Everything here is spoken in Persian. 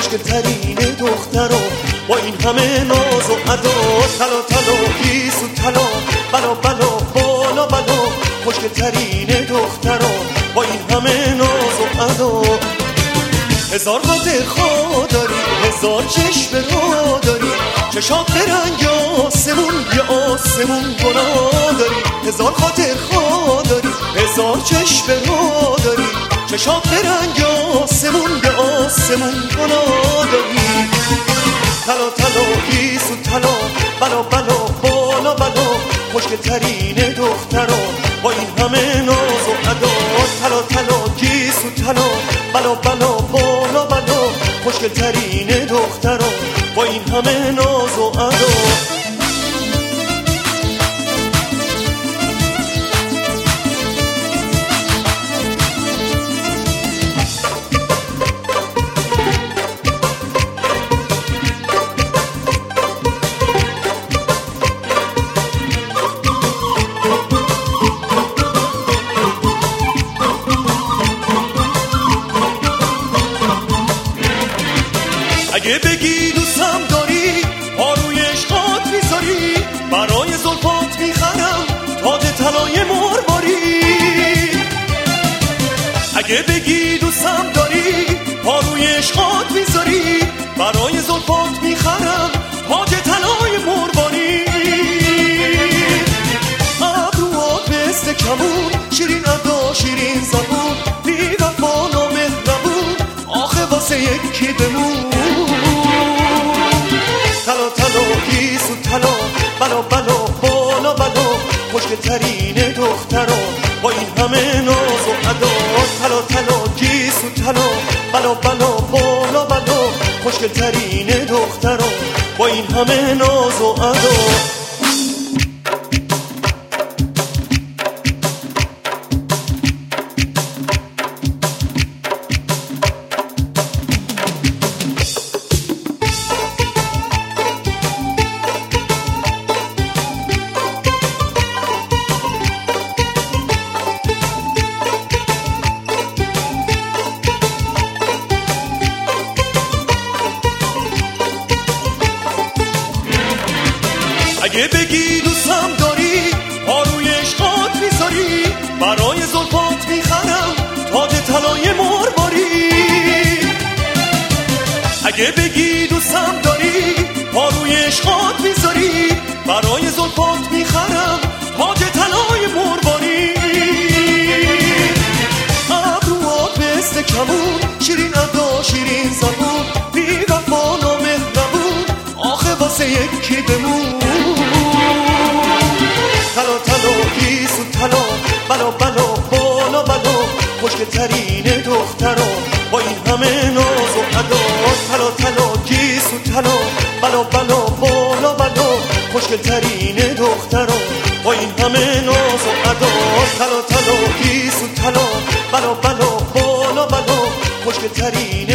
خوشگل‌ترین دخترا با این همه ناز و ادا، طلا طلا گیس و طلا، بلا بلا بالا بلا، خوشگل‌ترین دخترا با این همه ناز و ادا. هزار خاطر خواه داری، هزار چشم رو داری، چشات به رنگ آسمون، یه آسمون گناه داری. هزار خاطر خواه داری، هزار چشم رو داری، چشات به رنگ آسمون، یه آسمون گناه داری. طلا طلا گیس و طلا، بلا بلا بالا بلا، خوشگل‌ترین دخترا با این همه ناز و ادا. طلا طلا گیس و طلا، بلا بلا بالا بلا، خوشگل‌ترین دخترا با این همه ناز و ادا. اگه بگی دوستم داری، پا روی عشقات میذاری، برای زلفات میخرم تاج طلای مرباری. اگه بگی دوستم داری، پا روی عشقات میذاری، برای زلفات میخرم تاج طلای مرباری. ابروات مثل کمون، شیرین ادا شیرین زبون، بی وفا نامهربون، آخه واسه یکی بمون. طلا طلا گیس و طلا، بلا بلا بالا بلا، خوشگل‌ترین دخترا با این همه ناز و ادا. طلا طلا گیس و طلا، بلا بلا بالا بلا، خوشگل‌ترین دخترا با این همه ناز و ادا. اگه بگی دوستم داری، پا روی عشقات میذاری، برای زلفات میخرم تاج طلای مرباری. اگه بگی دوستم داری، پا روی عشقات میذاری، برای زلفات میخرم تاج طلای مرباری. ابروات مثل کمون، شیرین ادا شیرین زبون، بی وفا نامهربون، آخه واسه یکی بمون. طلا طلا گیس و طلا، بلا بلا بالا بلا، خوشگل‌ترین دخترا با این همه ناز و ادا. طلا طلا گیس و طلا، بلا بلا بالا بلا، خوشگل‌ترین دخترا با این همه ناز و ادا. طلا طلا گیس و طلا، بلا بلا بالا بلا، خوشگل‌ترین